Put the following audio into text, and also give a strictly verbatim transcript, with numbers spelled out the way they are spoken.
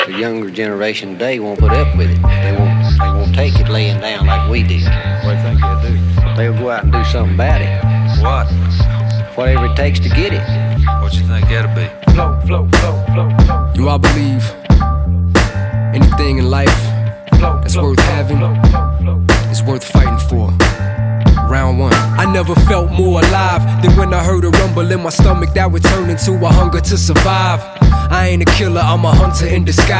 The younger generation today won't put up with it. They won't, they won't take it laying down like we did. What do you think they'll do? They'll go out and do something about it. What? Whatever it takes to get it. What you think that'll be? Flow, flow, flow, flow, flow. You all believe anything in life that's worth having is worth fighting for. Round one. I never felt more alive than when I heard a rumble in my stomach that would turn into a hunger to survive. I ain't a killer, I'm a hunter in disguise.